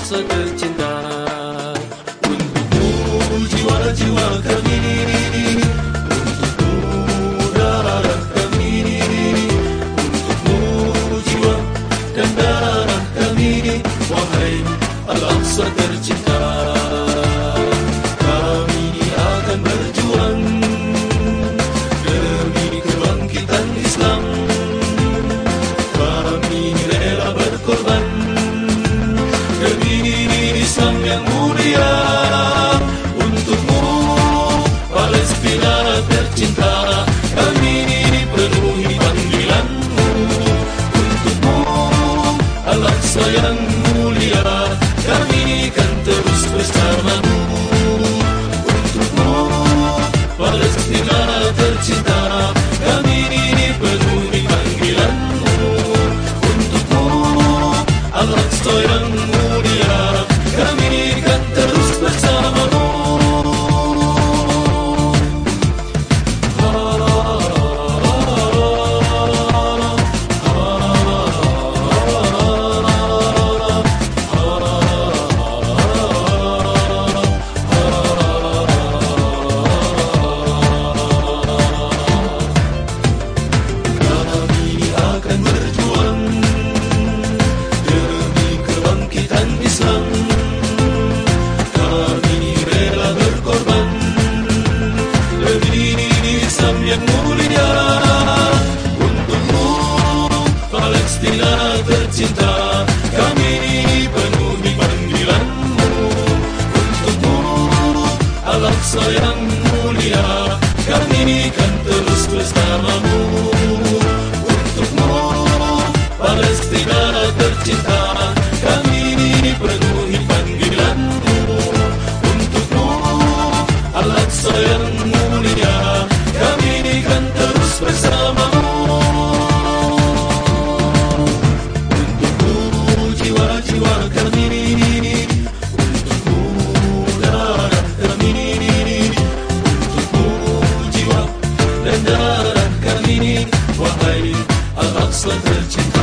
Al-Aqsa tercinta. Untukmu jiwa-jiwa kami, untukmu darah kami, untukmu jiwa dan darah kami, wahai Al-Aqsa tercinta. Kami akan berjuang demi kebangkitan Islam. Kami rela berkorban demi Islam yang mulia. Untukmu Palestina tercinta, kami penuhi panggilanmu. Untukmu Al-Aqsa yang mulia, kami kan terus bersamamu. Untukmu Palestina tercinta, kami penuhi panggilanmu. Untukmu Al-Aqsa yang mulia, kami kan terus bersamamu. Yang mulia, untukmu Palestina tercinta, kami penuhi panggilanmu. Untukmu Al-Aqsa yang mulia, kami kan terus bersamamu. Untukmu Palestina tercinta, kami penuhi panggilanmu. Untukmu Al-Aqsa yang mulia, kami kan terus bersamamu. Untukmu jiwa-jiwa kami, untukmu darah kami, untukmu jiwa dan darah kami, wahai Al-Aqsa tercinta.